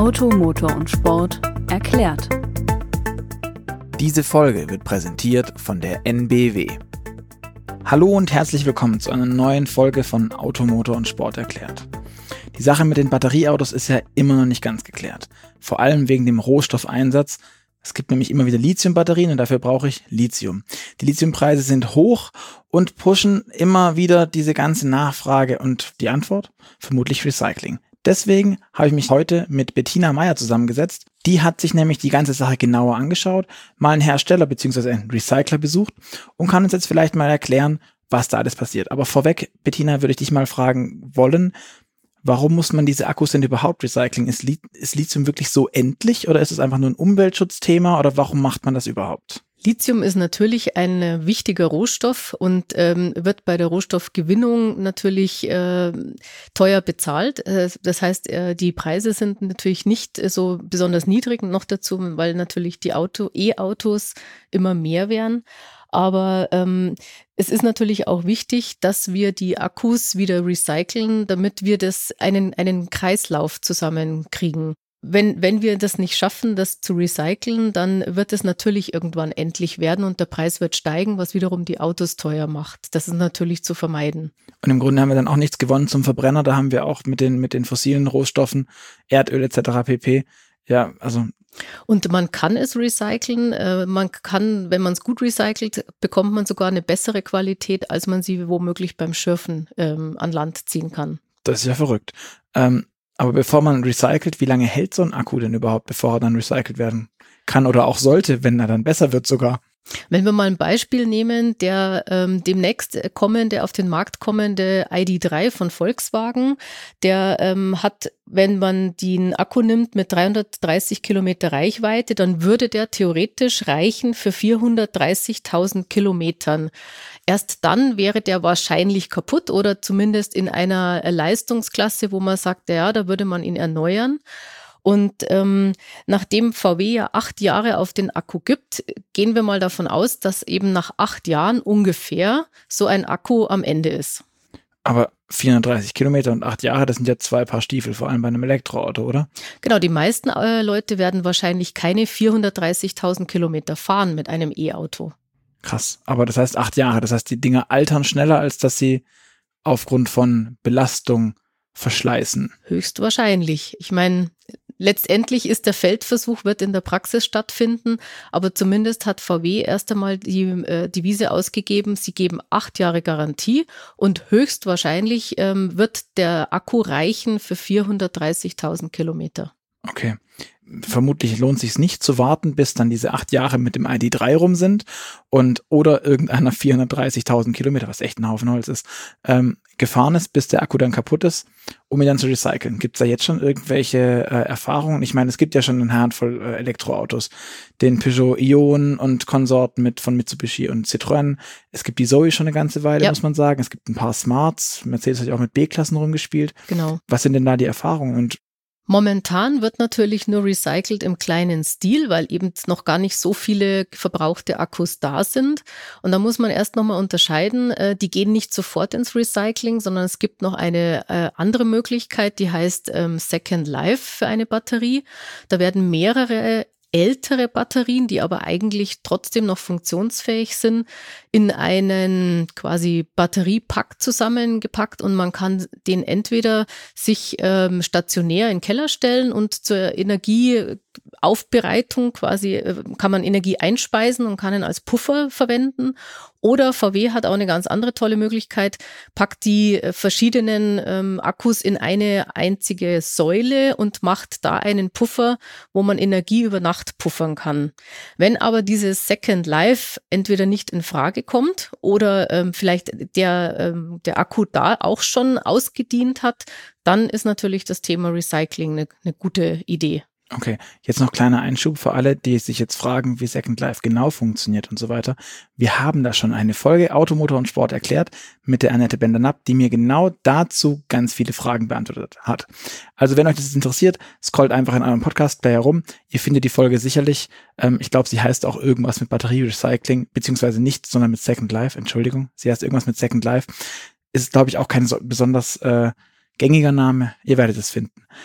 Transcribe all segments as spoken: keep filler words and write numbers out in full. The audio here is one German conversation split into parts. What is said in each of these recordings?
Auto, Motor und Sport erklärt. Diese Folge wird präsentiert von der N B W. Hallo und herzlich willkommen zu einer neuen Folge von Auto, Motor und Sport erklärt. Die Sache mit den Batterieautos ist ja immer noch nicht ganz geklärt. Vor allem wegen dem Rohstoffeinsatz. Es gibt nämlich immer wieder Lithiumbatterien und dafür brauche ich Lithium. Die Lithiumpreise sind hoch und pushen immer wieder diese ganze Nachfrage und die Antwort? Vermutlich Recycling. Deswegen habe ich mich heute mit Bettina Meyer zusammengesetzt. Die hat sich nämlich die ganze Sache genauer angeschaut, mal einen Hersteller bzw. einen Recycler besucht und kann uns jetzt vielleicht mal erklären, was da alles passiert. Aber vorweg, Bettina, würde ich dich mal fragen wollen, warum muss man diese Akkus denn überhaupt recyceln? Ist, Li- ist Lithium wirklich so endlich oder ist es einfach nur ein Umweltschutzthema oder warum macht man das überhaupt? Lithium ist natürlich ein wichtiger Rohstoff und ähm, wird bei der Rohstoffgewinnung natürlich äh, teuer bezahlt. Äh, das heißt, äh, die Preise sind natürlich nicht so besonders niedrig, noch dazu, weil natürlich die Auto, E-Autos immer mehr werden. Aber ähm, es ist natürlich auch wichtig, dass wir die Akkus wieder recyceln, damit wir das einen, einen Kreislauf zusammenkriegen. Wenn, wenn wir das nicht schaffen, das zu recyceln, dann wird es natürlich irgendwann endlich werden und der Preis wird steigen, was wiederum die Autos teuer macht. Das ist natürlich zu vermeiden. Und im Grunde haben wir dann auch nichts gewonnen zum Verbrenner. Da haben wir auch mit den, mit den fossilen Rohstoffen, Erdöl et cetera pp. Ja, also. Und man kann es recyceln. Äh, man kann, wenn man es gut recycelt, bekommt man sogar eine bessere Qualität, als man sie womöglich beim Schürfen ähm, an Land ziehen kann. Das ist ja verrückt. Ähm, Aber bevor man recycelt, wie lange hält so ein Akku denn überhaupt, bevor er dann recycelt werden kann oder auch sollte, wenn er dann besser wird sogar? Wenn wir mal ein Beispiel nehmen, der ähm, demnächst kommende, auf den Markt kommende I D drei von Volkswagen, der ähm, hat, wenn man den Akku nimmt mit dreihundertdreißig Kilometer Reichweite, dann würde der theoretisch reichen für vierhundertdreißigtausend Kilometern. Erst dann wäre der wahrscheinlich kaputt oder zumindest in einer Leistungsklasse, wo man sagt, ja, da würde man ihn erneuern. Und ähm, nachdem V W ja acht Jahre auf den Akku gibt, gehen wir mal davon aus, dass eben nach acht Jahren ungefähr so ein Akku am Ende ist. Aber vierhundertdreißig Kilometer und acht Jahre, das sind ja zwei Paar Stiefel, vor allem bei einem Elektroauto, oder? Genau, die meisten äh, Leute werden wahrscheinlich keine vierhundertdreißigtausend Kilometer fahren mit einem E-Auto. Krass, aber das heißt acht Jahre, das heißt, die Dinger altern schneller, als dass sie aufgrund von Belastung verschleißen. Höchstwahrscheinlich. Ich meine, letztendlich ist der Feldversuch, wird in der Praxis stattfinden, aber zumindest hat V W erst einmal die äh, Devise ausgegeben, sie geben acht Jahre Garantie und höchstwahrscheinlich ähm, wird der Akku reichen für vierhundertdreißigtausend Kilometer. Okay. Vermutlich lohnt es sich nicht zu warten, bis dann diese acht Jahre mit dem I D drei rum sind und oder irgendeiner vierhundertdreißigtausend Kilometer, was echt ein Haufen Holz ist, ähm, gefahren ist, bis der Akku dann kaputt ist, um ihn dann zu recyceln. Gibt es da jetzt schon irgendwelche äh, Erfahrungen? Ich meine, es gibt ja schon eine Handvoll äh, Elektroautos, den Peugeot Ion und Konsorten mit von Mitsubishi und Citroën. Es gibt die Zoe schon eine ganze Weile, ja. Muss man sagen. Es gibt ein paar Smarts. Mercedes hat ja auch mit B-Klassen rumgespielt. Genau. Was sind denn da die Erfahrungen? Und Momentan wird natürlich nur recycelt im kleinen Stil, weil eben noch gar nicht so viele verbrauchte Akkus da sind. Und da muss man erst nochmal unterscheiden, die gehen nicht sofort ins Recycling, sondern es gibt noch eine äh, andere Möglichkeit, die heißt ähm, Second Life für eine Batterie. Da werden mehrere ältere Batterien, die aber eigentlich trotzdem noch funktionsfähig sind, in einen quasi Batteriepack zusammengepackt und man kann den entweder sich ähm, stationär in den Keller stellen und zur Energieaufbereitung quasi äh, kann man Energie einspeisen und kann ihn als Puffer verwenden. Oder V W hat auch eine ganz andere tolle Möglichkeit, packt die verschiedenen ähm, Akkus in eine einzige Säule und macht da einen Puffer, wo man Energie über Nacht puffern kann. Wenn aber dieses Second Life entweder nicht in Frage kommt oder ähm, vielleicht der, ähm, der Akku da auch schon ausgedient hat, dann ist natürlich das Thema Recycling eine, eine gute Idee. Okay, jetzt noch kleiner Einschub für alle, die sich jetzt fragen, wie Second Life genau funktioniert und so weiter. Wir haben da schon eine Folge Auto, Motor und Sport erklärt mit der Annette Bender-Napp, die mir genau dazu ganz viele Fragen beantwortet hat. Also wenn euch das interessiert, scrollt einfach in eurem Podcast-Player rum. Ihr findet die Folge sicherlich. Ähm, ich glaube, sie heißt auch irgendwas mit Batterierecycling, beziehungsweise nicht, sondern mit Second Life. Entschuldigung, sie heißt irgendwas mit Second Life. Ist, glaube ich, auch kein so besonders äh, gängiger Name. Ihr werdet es finden.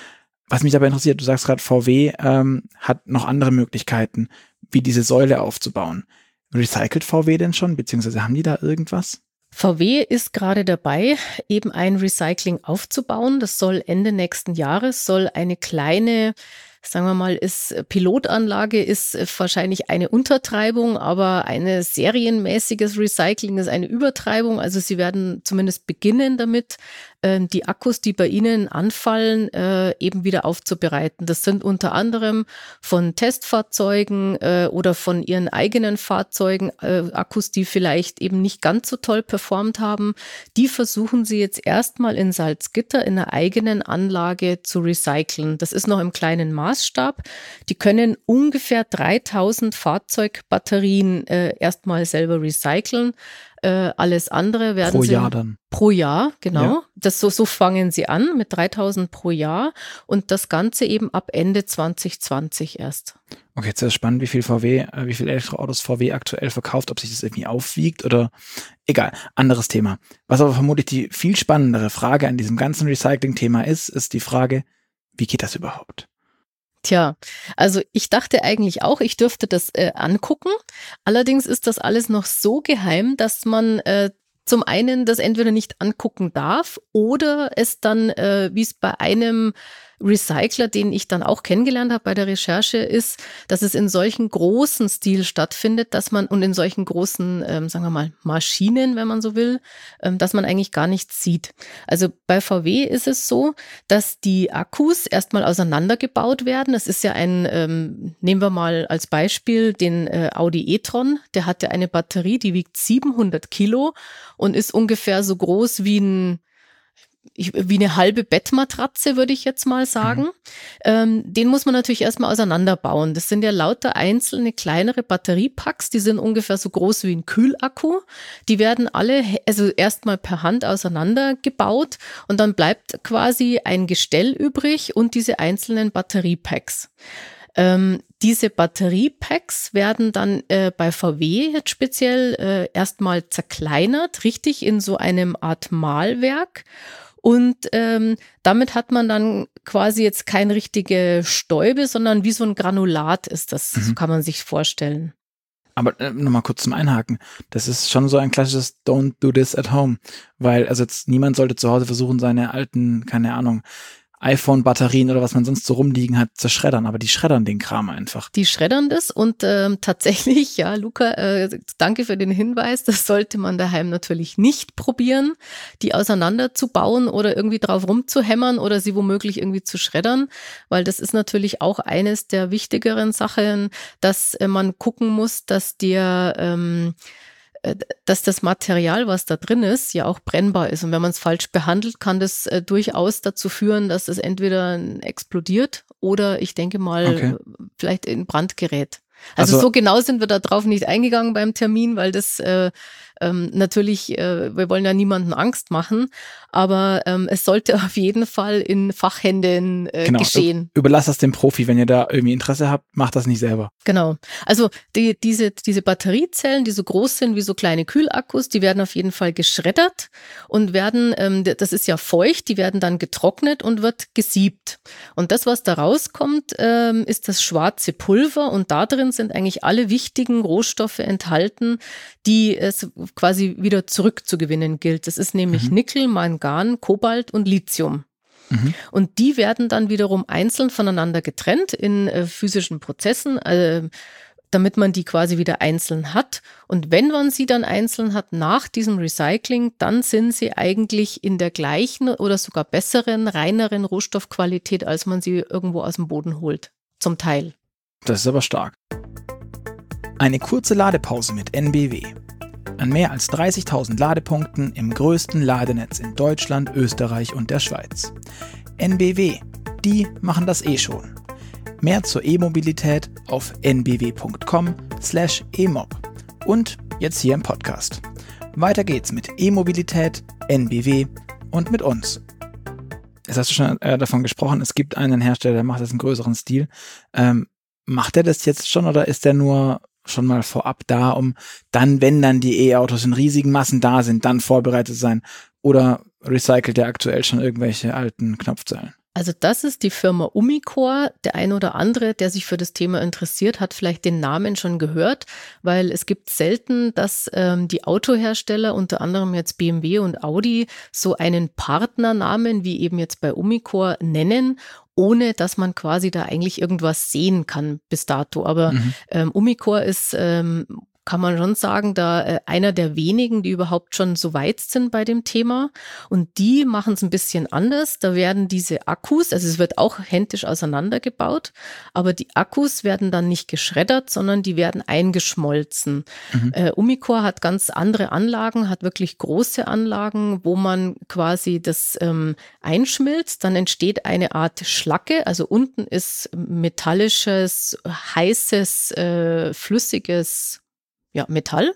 Was mich aber interessiert, du sagst gerade, V W ähm, hat noch andere Möglichkeiten, wie diese Säule aufzubauen. Recycelt V W denn schon, beziehungsweise haben die da irgendwas? V W ist gerade dabei, eben ein Recycling aufzubauen. Das soll Ende nächsten Jahres, soll eine kleine, sagen wir mal, ist Pilotanlage, ist wahrscheinlich eine Untertreibung, aber eine serienmäßiges Recycling ist eine Übertreibung. Also sie werden zumindest beginnen damit, die Akkus, die bei Ihnen anfallen, eben wieder aufzubereiten. Das sind unter anderem von Testfahrzeugen oder von Ihren eigenen Fahrzeugen Akkus, die vielleicht eben nicht ganz so toll performt haben. Die versuchen Sie jetzt erstmal in Salzgitter in einer eigenen Anlage zu recyceln. Das ist noch im kleinen Maßstab. Die können ungefähr dreitausend Fahrzeugbatterien erstmal selber recyceln. Äh, alles andere werden pro sie Jahr dann. Pro Jahr, genau. Ja. Das so, so fangen sie an mit dreitausend pro Jahr und das Ganze eben ab Ende zwanzig zwanzig erst. Okay, jetzt ist spannend, wie viel V W, äh, wie viel Elektroautos V W aktuell verkauft, ob sich das irgendwie aufwiegt oder egal, anderes Thema. Was aber vermutlich die viel spannendere Frage an diesem ganzen Recycling-Thema ist, ist die Frage, wie geht das überhaupt? Tja, also ich dachte eigentlich auch, ich dürfte das äh, angucken. Allerdings ist das alles noch so geheim, dass man äh, zum einen das entweder nicht angucken darf oder es dann, äh, wie es bei einem Recycler, den ich dann auch kennengelernt habe bei der Recherche, ist, dass es in solchen großen Stil stattfindet, dass man und in solchen großen, ähm, sagen wir mal, Maschinen, wenn man so will, ähm, dass man eigentlich gar nichts sieht. Also bei V W ist es so, dass die Akkus erstmal auseinandergebaut werden. Das ist ja ein, ähm, nehmen wir mal als Beispiel den äh, Audi e-tron, der hat ja eine Batterie, die wiegt siebenhundert Kilo und ist ungefähr so groß wie ein Ich, wie eine halbe Bettmatratze, würde ich jetzt mal sagen. Mhm. Ähm, den muss man natürlich erstmal auseinanderbauen. Das sind ja lauter einzelne kleinere Batteriepacks, die sind ungefähr so groß wie ein Kühlakku. Die werden alle, also erstmal per Hand auseinandergebaut und dann bleibt quasi ein Gestell übrig und diese einzelnen Batteriepacks. Ähm, diese Batteriepacks werden dann äh, bei V W jetzt speziell äh, erstmal zerkleinert, richtig in so einem Art Mahlwerk. Und ähm, damit hat man dann quasi jetzt keine richtige Stäube, sondern wie so ein Granulat ist das, mhm. So kann man sich vorstellen. Aber äh, nochmal kurz zum Einhaken. Das ist schon so ein klassisches Don't do this at home. Weil also jetzt niemand sollte zu Hause versuchen, seine alten, keine Ahnung, iPhone-Batterien oder was man sonst so rumliegen hat, zu schreddern, aber die schreddern den Kram einfach. Die schreddern das und ähm, tatsächlich, ja, Luca, äh, danke für den Hinweis, das sollte man daheim natürlich nicht probieren, die auseinanderzubauen oder irgendwie drauf rumzuhämmern oder sie womöglich irgendwie zu schreddern, weil das ist natürlich auch eines der wichtigeren Sachen, dass äh, man gucken muss, dass der ähm, dass das Material, was da drin ist, ja auch brennbar ist. Und wenn man es falsch behandelt, kann das äh, durchaus dazu führen, dass es entweder explodiert oder ich denke mal okay. vielleicht in Brand gerät. Also, also so genau sind wir da drauf nicht eingegangen beim Termin, weil das äh, ähm, natürlich, äh, wir wollen ja niemandem Angst machen, aber ähm, es sollte auf jeden Fall in Fachhänden äh, genau, geschehen. Überlasst das dem Profi, wenn ihr da irgendwie Interesse habt, macht das nicht selber. Genau, also die, diese, diese Batteriezellen, die so groß sind wie so kleine Kühlakkus, die werden auf jeden Fall geschreddert und werden, ähm, das ist ja feucht, die werden dann getrocknet und wird gesiebt. Und das, was da rauskommt, ähm, ist das schwarze Pulver und da drin sind eigentlich alle wichtigen Rohstoffe enthalten, die es quasi wieder zurückzugewinnen gilt. Das ist nämlich mhm. Nickel, Mangan, Kobalt und Lithium. Mhm. Und die werden dann wiederum einzeln voneinander getrennt in äh, physischen Prozessen, äh, damit man die quasi wieder einzeln hat. Und wenn man sie dann einzeln hat nach diesem Recycling, dann sind sie eigentlich in der gleichen oder sogar besseren, reineren Rohstoffqualität, als man sie irgendwo aus dem Boden holt. Zum Teil. Das ist aber stark. Eine kurze Ladepause mit N B W. An mehr als dreißigtausend Ladepunkten im größten Ladenetz in Deutschland, Österreich und der Schweiz. N B W, die machen das eh schon. Mehr zur E-Mobilität auf n b w punkt com slash e mob und jetzt hier im Podcast. Weiter geht's mit E-Mobilität, N B W und mit uns. Jetzt hast du schon äh, davon gesprochen, es gibt einen Hersteller, der macht das in größeren Stil. Ähm, macht er das jetzt schon oder ist der nur schon mal vorab da, um dann, wenn dann die E-Autos in riesigen Massen da sind, dann vorbereitet sein? Oder recycelt der aktuell schon irgendwelche alten Knopfzellen? Also das ist die Firma Umicore. Der ein oder andere, der sich für das Thema interessiert, hat vielleicht den Namen schon gehört, weil es gibt selten, dass ähm, die Autohersteller, unter anderem jetzt B M W und Audi, so einen Partnernamen wie eben jetzt bei Umicore nennen, ohne dass man quasi da eigentlich irgendwas sehen kann bis dato. Aber mhm. ähm, Umicore ist ähm, kann man schon sagen, da äh, einer der wenigen, die überhaupt schon so weit sind bei dem Thema. Und die machen es ein bisschen anders. Da werden diese Akkus, also es wird auch händisch auseinandergebaut, aber die Akkus werden dann nicht geschreddert, sondern die werden eingeschmolzen. Mhm. Äh, Umicore hat ganz andere Anlagen, hat wirklich große Anlagen, wo man quasi das ähm, einschmilzt. Dann entsteht eine Art Schlacke. Also unten ist metallisches, heißes, äh, flüssiges Ja, Metall.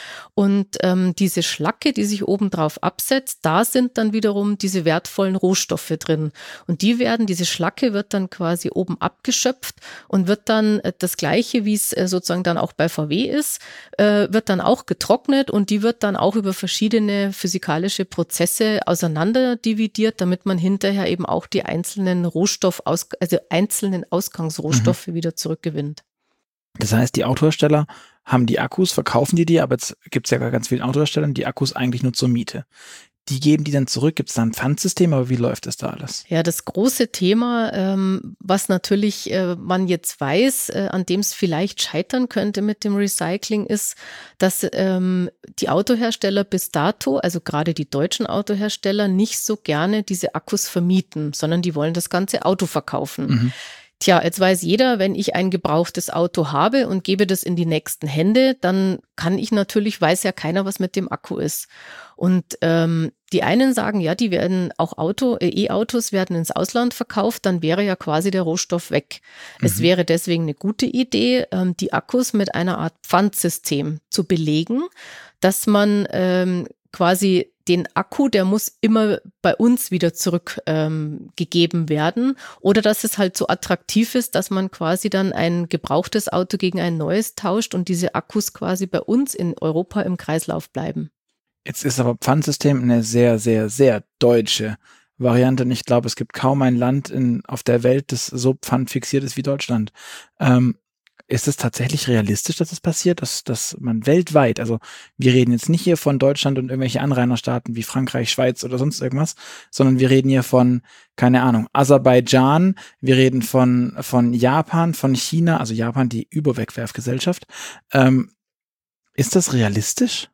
Und ähm, diese Schlacke, die sich obendrauf absetzt, da sind dann wiederum diese wertvollen Rohstoffe drin. Und die werden, diese Schlacke wird dann quasi oben abgeschöpft und wird dann äh, das Gleiche, wie es äh, sozusagen dann auch bei V W ist, äh, wird dann auch getrocknet und die wird dann auch über verschiedene physikalische Prozesse auseinanderdividiert, damit man hinterher eben auch die einzelnen Rohstoff, also einzelnen Ausgangsrohstoffe mhm. wieder zurückgewinnt. Das heißt, die Autohersteller haben die Akkus, verkaufen die die, aber jetzt gibt es ja bei ganz vielen Autoherstellern die Akkus eigentlich nur zur Miete. Die geben die dann zurück, gibt es da ein Pfandsystem, aber wie läuft das da alles? Ja, das große Thema, ähm, was natürlich äh, man jetzt weiß, äh, an dem es vielleicht scheitern könnte mit dem Recycling, ist, dass ähm, die Autohersteller bis dato, also gerade die deutschen Autohersteller, nicht so gerne diese Akkus vermieten, sondern die wollen das ganze Auto verkaufen. Mhm. Tja, jetzt weiß jeder, wenn ich ein gebrauchtes Auto habe und gebe das in die nächsten Hände, dann kann ich natürlich, weiß ja keiner, was mit dem Akku ist. Und ähm, die einen sagen, ja, die werden auch Auto, äh, E-Autos werden ins Ausland verkauft, dann wäre ja quasi der Rohstoff weg. Mhm. Es wäre deswegen eine gute Idee, ähm, die Akkus mit einer Art Pfandsystem zu belegen, dass man ähm, quasi den Akku, der muss immer bei uns wieder zurückgegeben ähm, werden oder dass es halt so attraktiv ist, dass man quasi dann ein gebrauchtes Auto gegen ein neues tauscht und diese Akkus quasi bei uns in Europa im Kreislauf bleiben. Jetzt ist aber Pfandsystem eine sehr, sehr, sehr deutsche Variante und ich glaube, es gibt kaum ein Land in, auf der Welt, das so pfandfixiert ist wie Deutschland. Ähm, Ist es tatsächlich realistisch, dass das passiert, dass, dass man weltweit, also wir reden jetzt nicht hier von Deutschland und irgendwelche Anrainerstaaten wie Frankreich, Schweiz oder sonst irgendwas, sondern wir reden hier von, keine Ahnung, Aserbaidschan, wir reden von, von Japan, von China, also Japan, die Überwegwerfgesellschaft. Ähm, ist das realistisch?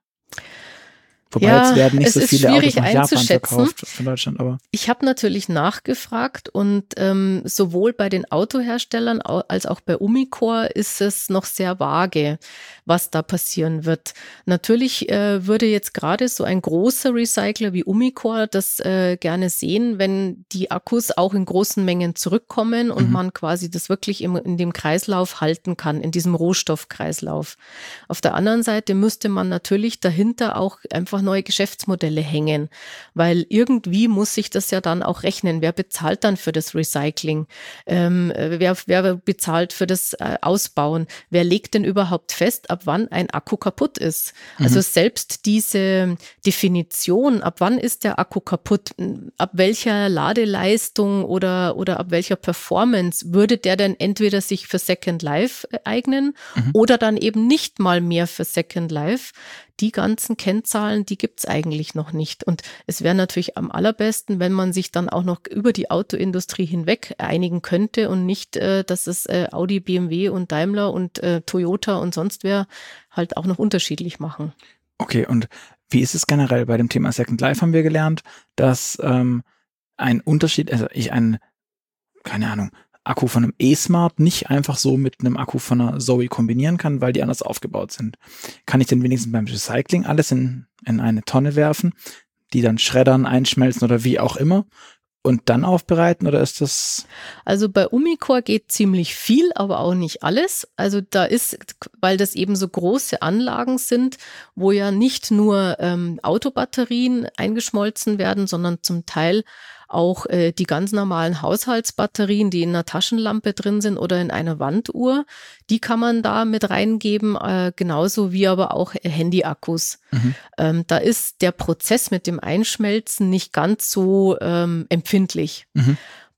Wobei ja, jetzt werden nicht es so ist viele schwierig Autos nach Japan einzuschätzen. verkauft von Deutschland, aber ich habe natürlich nachgefragt und ähm, sowohl bei den Autoherstellern als auch bei Umicore ist es noch sehr vage, was da passieren wird. Natürlich äh, würde jetzt gerade so ein großer Recycler wie Umicore das äh, gerne sehen, wenn die Akkus auch in großen Mengen zurückkommen und mhm. man quasi das wirklich im, in dem Kreislauf halten kann, in diesem Rohstoffkreislauf. Auf der anderen Seite müsste man natürlich dahinter auch einfach neue Geschäftsmodelle hängen, weil irgendwie muss sich das ja dann auch rechnen. Wer bezahlt dann für das Recycling? Ähm, wer, wer bezahlt für das äh, Ausbauen? Wer legt denn überhaupt fest, ab wann ein Akku kaputt ist? Mhm. Also selbst diese Definition, ab wann ist der Akku kaputt, ab welcher Ladeleistung oder, oder ab welcher Performance würde der denn entweder sich für Second Life eignen mhm. oder dann eben nicht mal mehr für Second Life? Die ganzen Kennzahlen, die gibt's eigentlich noch nicht. Und es wäre natürlich am allerbesten, wenn man sich dann auch noch über die Autoindustrie hinweg einigen könnte und nicht, äh, dass es äh, Audi, B M W und Daimler und äh, Toyota und sonst wer halt auch noch unterschiedlich machen. Okay, und wie ist es generell bei dem Thema Second Life? Haben wir gelernt, dass ähm, ein Unterschied, also ich einen, keine Ahnung, Akku von einem E-Smart nicht einfach so mit einem Akku von einer Zoe kombinieren kann, weil die anders aufgebaut sind. Kann ich denn wenigstens beim Recycling alles in, in eine Tonne werfen, die dann schreddern, einschmelzen oder wie auch immer und dann aufbereiten oder ist das? Also bei Umicore geht ziemlich viel, aber auch nicht alles. Also da ist, weil das eben so große Anlagen sind, wo ja nicht nur ähm, Autobatterien eingeschmolzen werden, sondern zum Teil auch äh, die ganz normalen Haushaltsbatterien, die in einer Taschenlampe drin sind oder in einer Wanduhr, die kann man da mit reingeben, äh, genauso wie aber auch äh, Handyakkus. Mhm. Ähm, da ist der Prozess mit dem Einschmelzen nicht ganz so ähm, empfindlich. Mhm.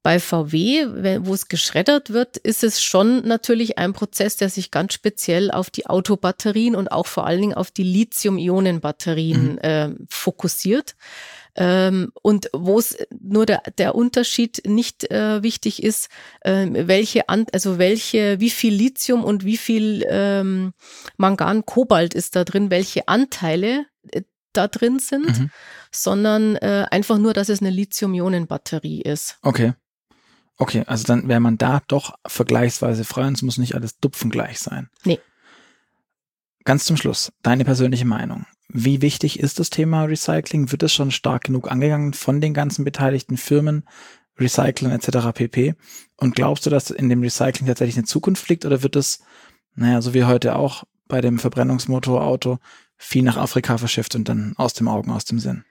Bei V W, wo es geschreddert wird, ist es schon natürlich ein Prozess, der sich ganz speziell auf die Autobatterien und auch vor allen Dingen auf die Lithium-Ionen-Batterien mhm. äh, fokussiert. Ähm, und wo es nur der, der Unterschied nicht äh, wichtig ist, äh, welche, An- also welche, wie viel Lithium und wie viel ähm, Mangan, Kobalt ist da drin, welche Anteile äh, da drin sind, mhm. sondern äh, einfach nur, dass es eine Lithium-Ionen-Batterie ist. Okay. Okay, also dann wäre man da doch vergleichsweise frei und es muss nicht alles dupfengleich sein. Nee. Ganz zum Schluss, deine persönliche Meinung. Wie wichtig ist das Thema Recycling? Wird es schon stark genug angegangen von den ganzen beteiligten Firmen, Recyceln et cetera pp? Und glaubst du, dass in dem Recycling tatsächlich eine Zukunft liegt oder wird es, naja, so wie heute auch bei dem Verbrennungsmotorauto, viel nach Afrika verschifft und dann aus dem Augen, aus dem Sinn?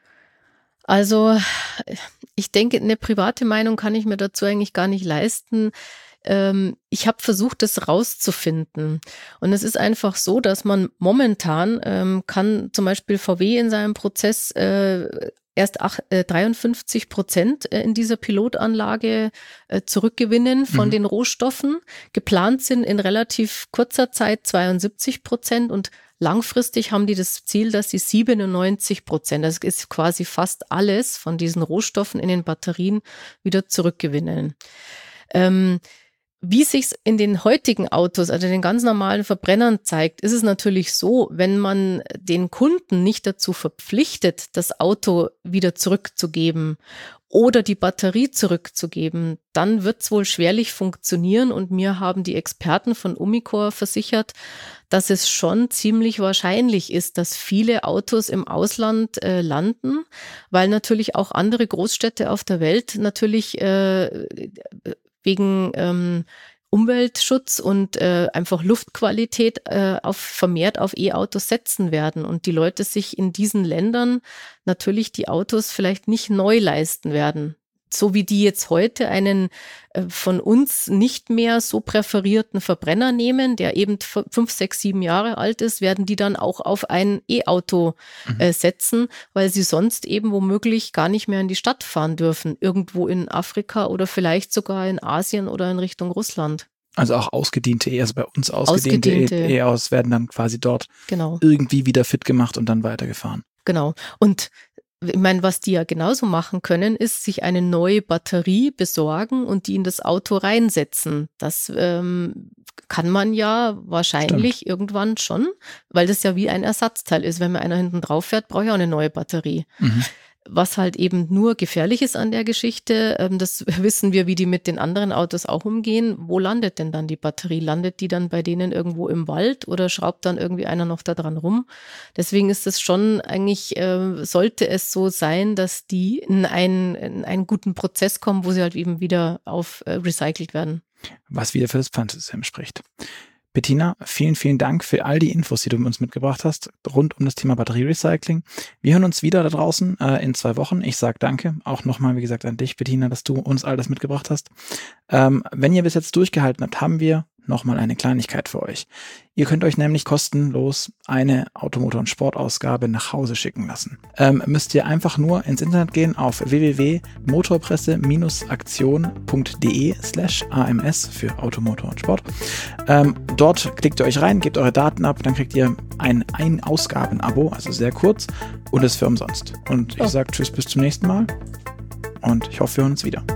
Also ich denke, eine private Meinung kann ich mir dazu eigentlich gar nicht leisten. Ähm, ich habe versucht, das rauszufinden. Und es ist einfach so, dass man momentan ähm, kann zum Beispiel V W in seinem Prozess äh, erst ach, äh, dreiundfünfzig Prozent in dieser Pilotanlage äh, zurückgewinnen von mhm. den Rohstoffen. Geplant sind in relativ kurzer Zeit zweiundsiebzig Prozent und langfristig haben die das Ziel, dass sie siebenundneunzig Prozent, das ist quasi fast alles von diesen Rohstoffen in den Batterien, wieder zurückgewinnen. Ähm, Wie sich's in den heutigen Autos, also den ganz normalen Verbrennern zeigt, ist es natürlich so, wenn man den Kunden nicht dazu verpflichtet, das Auto wieder zurückzugeben oder die Batterie zurückzugeben, dann wird's wohl schwerlich funktionieren. Und mir haben die Experten von Umicore versichert, dass es schon ziemlich wahrscheinlich ist, dass viele Autos im Ausland äh, landen, weil natürlich auch andere Großstädte auf der Welt natürlich äh, wegen ähm, Umweltschutz und äh, einfach Luftqualität äh, auf, vermehrt auf E-Autos setzen werden und die Leute sich in diesen Ländern natürlich die Autos vielleicht nicht neu leisten werden. So wie die jetzt heute einen äh, von uns nicht mehr so präferierten Verbrenner nehmen, der eben fünf, sechs, sieben Jahre alt ist, werden die dann auch auf ein E-Auto äh, setzen, weil sie sonst eben womöglich gar nicht mehr in die Stadt fahren dürfen, irgendwo in Afrika oder vielleicht sogar in Asien oder in Richtung Russland. Also auch ausgediente E, also bei uns ausgediente, ausgediente E-Autos werden dann quasi dort genau. irgendwie wieder fit gemacht und dann weitergefahren. Genau. Und ich meine, was die ja genauso machen können, ist, sich eine neue Batterie besorgen und die in das Auto reinsetzen. Das ähm, kann man ja wahrscheinlich Stimmt. irgendwann schon, weil das ja wie ein Ersatzteil ist. Wenn mir einer hinten drauf fährt, brauche ich auch eine neue Batterie. Mhm. Was halt eben nur gefährlich ist an der Geschichte, ähm, das wissen wir, wie die mit den anderen Autos auch umgehen. Wo landet denn dann die Batterie? Landet die dann bei denen irgendwo im Wald oder schraubt dann irgendwie einer noch da dran rum? Deswegen ist es schon eigentlich, äh, sollte es so sein, dass die in einen, in einen guten Prozess kommen, wo sie halt eben wieder auf äh, recycelt werden. Was wieder für das Pfandsystem spricht. Bettina, vielen, vielen Dank für all die Infos, die du uns mitgebracht hast, rund um das Thema Batterierecycling. Wir hören uns wieder da draußen äh, in zwei Wochen. Ich sage danke, auch nochmal, wie gesagt, an dich, Bettina, dass du uns all das mitgebracht hast. Ähm, wenn ihr bis jetzt durchgehalten habt, haben wir nochmal eine Kleinigkeit für euch. Ihr könnt euch nämlich kostenlos eine Automotor- und Sportausgabe nach Hause schicken lassen. Ähm, müsst ihr einfach nur ins Internet gehen auf w w w punkt motorpresse aktion punkt d e slash a m s für Automotor und Sport. Ähm, dort klickt ihr euch rein, gebt eure Daten ab, dann kriegt ihr ein Ein-Ausgaben-Abo, also sehr kurz, und ist für umsonst. Und ich oh. sage tschüss, bis zum nächsten Mal und ich hoffe, wir hören uns wieder.